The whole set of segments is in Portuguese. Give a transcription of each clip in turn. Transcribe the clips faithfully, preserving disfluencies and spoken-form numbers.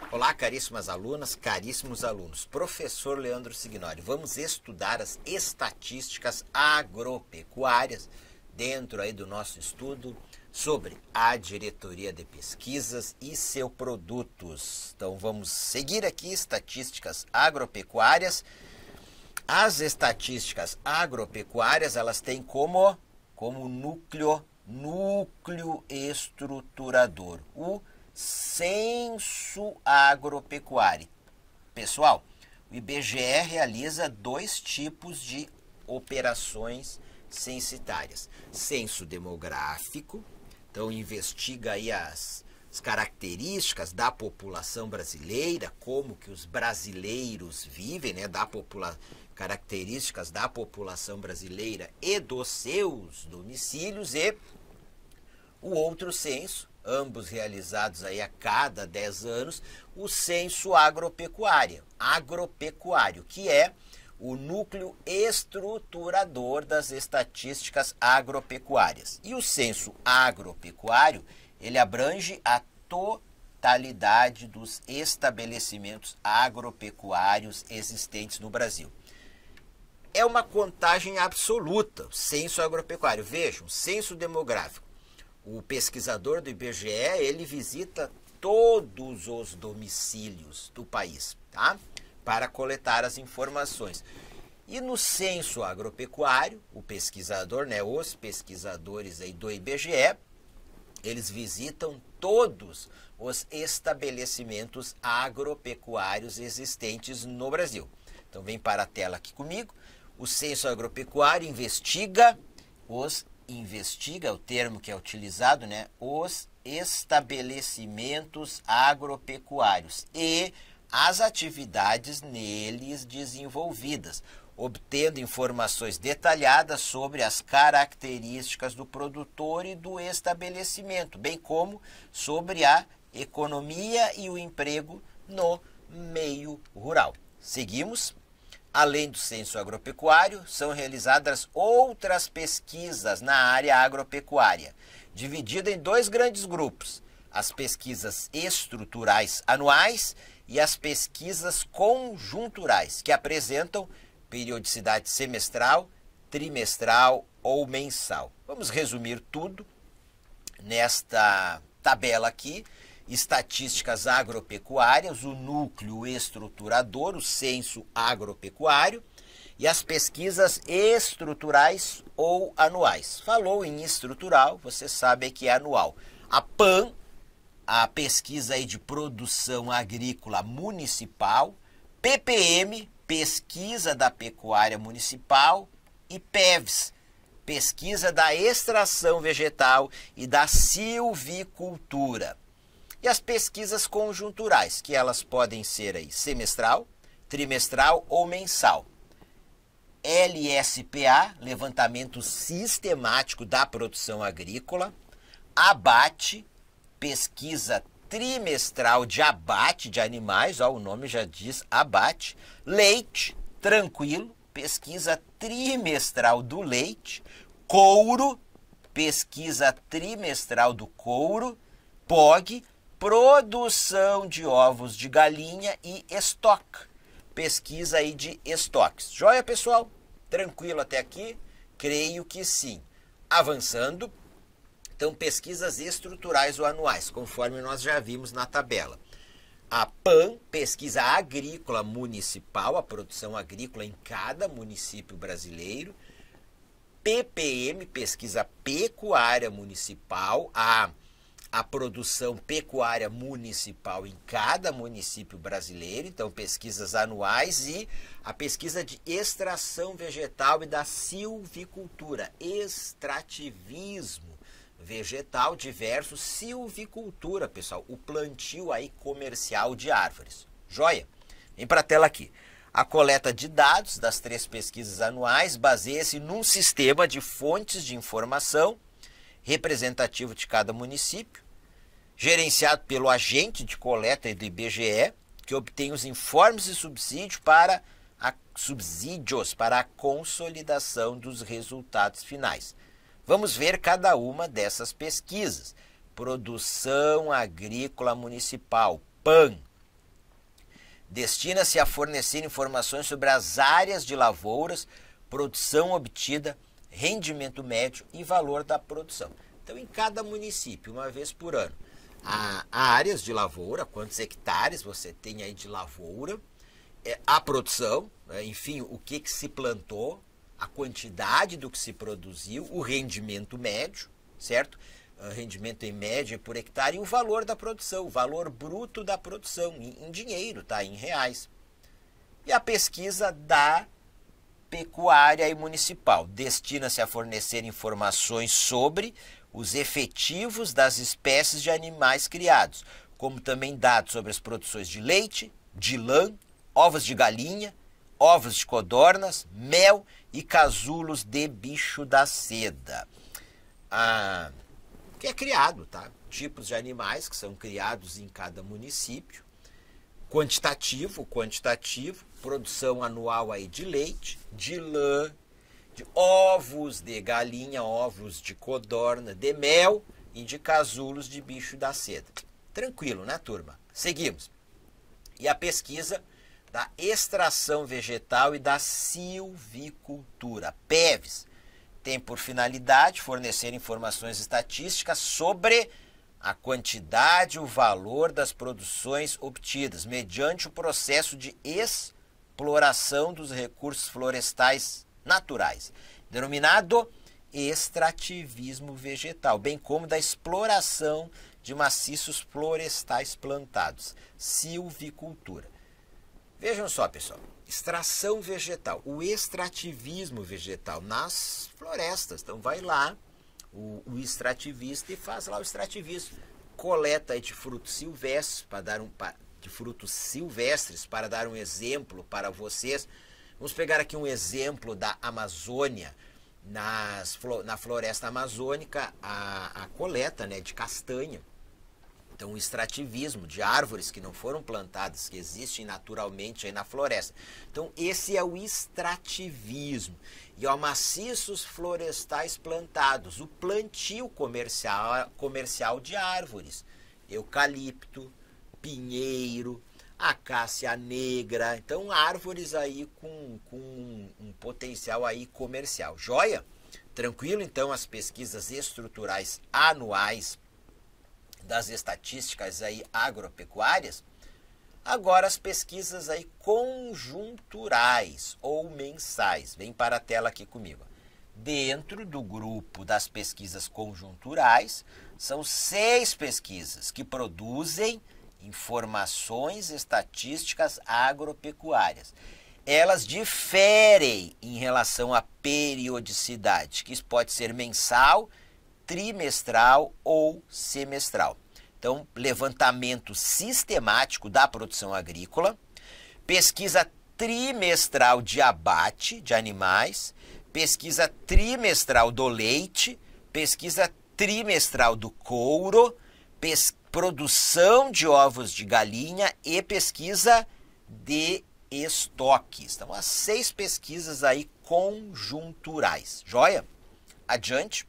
Olá, caríssimas alunas, caríssimos alunos. Professor Leandro Signori, vamos estudar as estatísticas agropecuárias dentro aí do nosso estudo sobre a diretoria de pesquisas e seus produtos. Então vamos seguir aqui estatísticas agropecuárias. As estatísticas agropecuárias, elas têm como, como núcleo, núcleo estruturador, o censo agropecuário. Pessoal, o I B G E realiza dois tipos de operações censitárias. Censo demográfico, então investiga aí as, as características da população brasileira, como que os brasileiros vivem, né, da popula características da população brasileira e dos seus domicílios, e o outro censo, ambos realizados aí a cada dez anos, o censo agropecuário, agropecuário, que é o núcleo estruturador das estatísticas agropecuárias. E o censo agropecuário, ele abrange a totalidade dos estabelecimentos agropecuários existentes no Brasil. É uma contagem absoluta, o censo agropecuário. Vejam, censo demográfico. O pesquisador do I B G E, ele visita todos os domicílios do país, tá? Para coletar as informações. E no censo agropecuário, o pesquisador, né, os pesquisadores aí do I B G E, eles visitam todos os estabelecimentos agropecuários existentes no Brasil. Então vem para a tela aqui comigo. O censo agropecuário investiga os investiga, o termo que é utilizado, né, os estabelecimentos agropecuários e as atividades neles desenvolvidas, obtendo informações detalhadas sobre as características do produtor e do estabelecimento, bem como sobre a economia e o emprego no meio rural. Seguimos. Além do censo agropecuário, são realizadas outras pesquisas na área agropecuária, dividida em dois grandes grupos: as pesquisas estruturais anuais e as pesquisas conjunturais, que apresentam periodicidade semestral, trimestral ou mensal. Vamos resumir tudo nesta tabela aqui. Estatísticas agropecuárias, o núcleo estruturador, o censo agropecuário, e as pesquisas estruturais ou anuais. Falou em estrutural, você sabe que é anual. A PAN, a pesquisa aí de produção agrícola municipal, P P M, pesquisa da pecuária municipal, e P E V S, pesquisa da extração vegetal e da silvicultura. E as pesquisas conjunturais, que elas podem ser aí semestral, trimestral ou mensal. L S P A, levantamento sistemático da produção agrícola. Abate, pesquisa trimestral de abate de animais, ó, o nome já diz abate. Leite, tranquilo, pesquisa trimestral do leite. Couro, pesquisa trimestral do couro. P O G, produção de ovos de galinha, e estoque, pesquisa aí de estoques. Joia, pessoal? Tranquilo até aqui? Creio que sim. Avançando, então, pesquisas estruturais ou anuais, conforme nós já vimos na tabela. A PAN, pesquisa agrícola municipal, a produção agrícola em cada município brasileiro. P P M, pesquisa pecuária municipal, a a produção pecuária municipal em cada município brasileiro, então pesquisas anuais, e a pesquisa de extração vegetal e da silvicultura, extrativismo vegetal diverso, silvicultura, pessoal, o plantio aí comercial de árvores. Joia? Vem para a tela aqui. A coleta de dados das três pesquisas anuais baseia-se num sistema de fontes de informação representativo de cada município, gerenciado pelo agente de coleta do I B G E, que obtém os informes de subsídio para a, subsídios para a consolidação dos resultados finais. Vamos ver cada uma dessas pesquisas. Produção Agrícola Municipal, PAN, destina-se a fornecer informações sobre as áreas de lavouras, produção obtida, rendimento médio e valor da produção. Então, em cada município, uma vez por ano, há áreas de lavoura, quantos hectares você tem aí de lavoura, a produção, enfim, o que, que se plantou, a quantidade do que se produziu, o rendimento médio, certo? O rendimento em média por hectare e o valor da produção, o valor bruto da produção, em, em dinheiro, tá? Em reais. E a pesquisa da pecuária e municipal destina-se a fornecer informações sobre os efetivos das espécies de animais criados, como também dados sobre as produções de leite, de lã, ovos de galinha, ovos de codornas, mel e casulos de bicho da seda. Ah, que é criado, tá? Tipos de animais que são criados em cada município. Quantitativo, quantitativo, produção anual aí de leite, de lã, de ovos de galinha, ovos de codorna, de mel e de casulos de bicho da seda. Tranquilo, né, turma? Seguimos. E a pesquisa da extração vegetal e da silvicultura, P E V S, tem por finalidade fornecer informações estatísticas sobre a quantidade e o valor das produções obtidas mediante o processo de exploração dos recursos florestais naturais, denominado extrativismo vegetal, bem como da exploração de maciços florestais plantados, silvicultura. Vejam só, pessoal, extração vegetal, o extrativismo vegetal nas florestas. Então vai lá o, o extrativista e faz lá o extrativismo. Coleta aí de frutos silvestres, para dar um, de frutos silvestres, para dar um exemplo para vocês. Vamos pegar aqui um exemplo da Amazônia. Nas, na floresta amazônica, a, a coleta, né, de castanha. Então, o extrativismo de árvores que não foram plantadas, que existem naturalmente aí na floresta. Então, esse é o extrativismo. E ó, maciços florestais plantados, o plantio comercial, comercial de árvores. Eucalipto, pinheiro, acácia negra. Então, árvores aí com, com um potencial aí comercial. Joia? Tranquilo? Então, as pesquisas estruturais anuais das estatísticas aí agropecuárias. Agora as pesquisas aí conjunturais ou mensais. Vem para a tela aqui comigo. Dentro do grupo das pesquisas conjunturais, são seis pesquisas que produzem informações estatísticas agropecuárias. Elas diferem em relação à periodicidade, que pode ser mensal, trimestral ou semestral. Então, levantamento sistemático da produção agrícola, pesquisa trimestral de abate de animais, pesquisa trimestral do leite, pesquisa trimestral do couro, pes produção de ovos de galinha e pesquisa de estoques. Então, as seis pesquisas aí conjunturais. Joia? Adiante.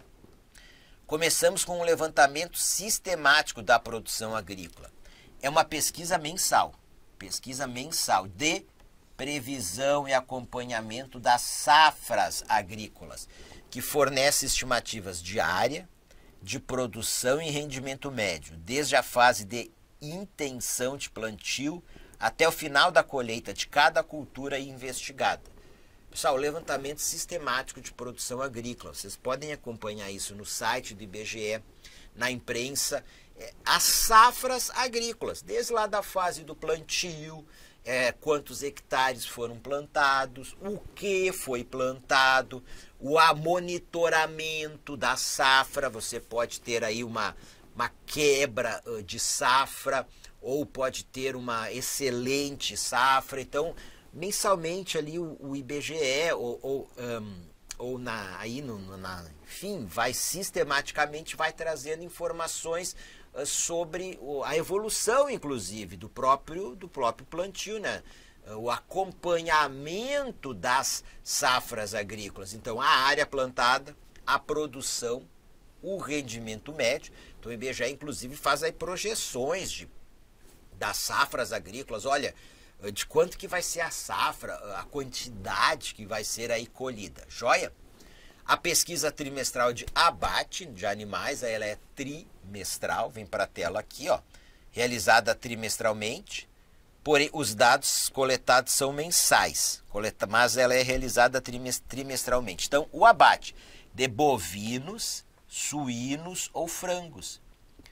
Começamos com um levantamento sistemático da produção agrícola. É uma pesquisa mensal, pesquisa mensal de previsão e acompanhamento das safras agrícolas, que fornece estimativas de área, de produção e rendimento médio, desde a fase de intenção de plantio até o final da colheita de cada cultura investigada. Pessoal, levantamento sistemático de produção agrícola. Vocês podem acompanhar isso no site do I B G E, na imprensa. É, as safras agrícolas, desde lá da fase do plantio, é, quantos hectares foram plantados, o que foi plantado, o monitoramento da safra. Você pode ter aí uma, uma quebra uh, de safra ou pode ter uma excelente safra. Então, mensalmente ali o, o I B G E ou, ou, um, ou na, aí no, na, enfim, vai sistematicamente vai trazendo informações uh, sobre o, a evolução, inclusive, do próprio, do próprio plantio, né? Uh, o acompanhamento das safras agrícolas. Então, a área plantada, a produção, o rendimento médio. Então, o I B G E, inclusive, faz aí projeções de, das safras agrícolas. Olha, de quanto que vai ser a safra, a quantidade que vai ser aí colhida, joia? A pesquisa trimestral de abate de animais, ela é trimestral, vem para a tela aqui, ó, realizada trimestralmente, porém os dados coletados são mensais, mas ela é realizada trimestralmente. Então, o abate de bovinos, suínos ou frangos,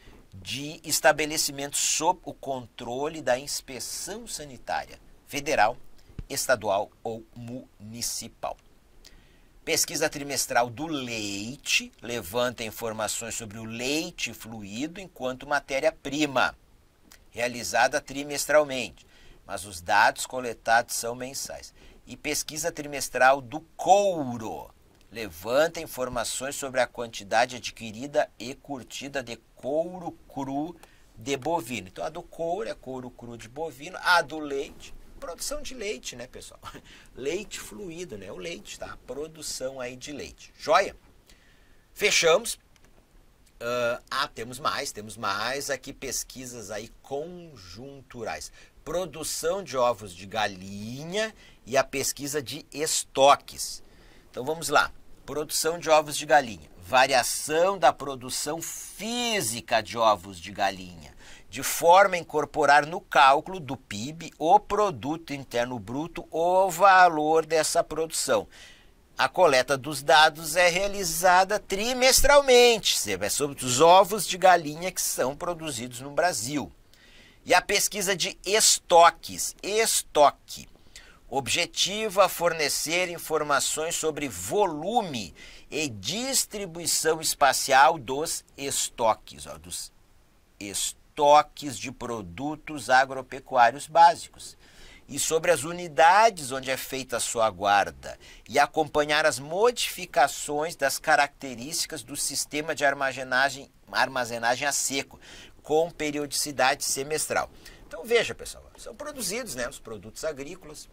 de estabelecimentos sob o controle da inspeção sanitária federal, estadual ou municipal. Pesquisa trimestral do leite levanta informações sobre o leite fluido enquanto matéria-prima, realizada trimestralmente, mas os dados coletados são mensais. E pesquisa trimestral do couro levanta informações sobre a quantidade adquirida e curtida de couro cru de bovino. Então a do couro é couro cru de bovino, a do leite, produção de leite, né, pessoal? Leite fluido, né? O leite, tá? A produção aí de leite. Joia? Fechamos. Uh, ah, temos mais, temos mais aqui pesquisas aí conjunturais. Produção de ovos de galinha e a pesquisa de estoques. Então vamos lá. Produção de ovos de galinha. Variação da produção física de ovos de galinha, de forma a incorporar no cálculo do P I B, o produto interno bruto, o valor dessa produção. A coleta dos dados é realizada trimestralmente, é sobre os ovos de galinha que são produzidos no Brasil. E a pesquisa de estoques, estoque, objetiva fornecer informações sobre volume e distribuição espacial dos estoques, ó, dos estoques de produtos agropecuários básicos, e sobre as unidades onde é feita a sua guarda, e acompanhar as modificações das características do sistema de armazenagem, armazenagem a seco, com periodicidade semestral. Então veja, pessoal, são produzidos, né, os produtos agrícolas,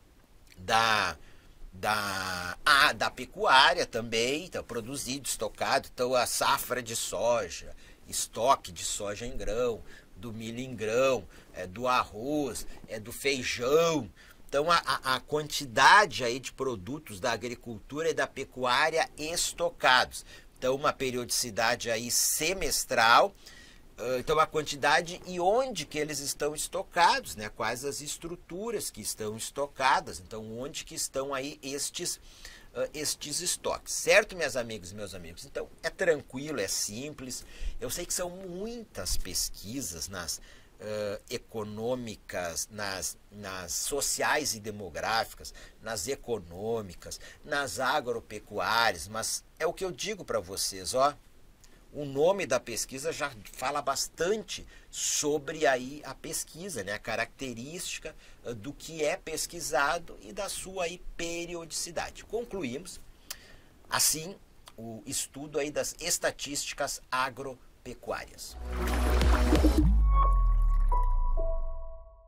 da, da, ah, da pecuária também, então, produzido, estocado, então a safra de soja, estoque de soja em grão, do milho em grão, é, do arroz, é, do feijão. Então a, a quantidade aí de produtos da agricultura e da pecuária estocados. Então uma periodicidade aí semestral. Então a quantidade e onde que eles estão estocados, né? Quais as estruturas que estão estocadas, então onde que estão aí estes, uh, estes estoques, certo, minhas amigas e meus amigos? Então é tranquilo, é simples, eu sei que são muitas pesquisas nas uh, econômicas, nas, nas sociais e demográficas, nas econômicas, nas agropecuárias, mas é o que eu digo para vocês, ó. O nome da pesquisa já fala bastante sobre aí a pesquisa, né? A característica do que é pesquisado e da sua aí periodicidade. Concluímos, assim, o estudo aí das estatísticas agropecuárias.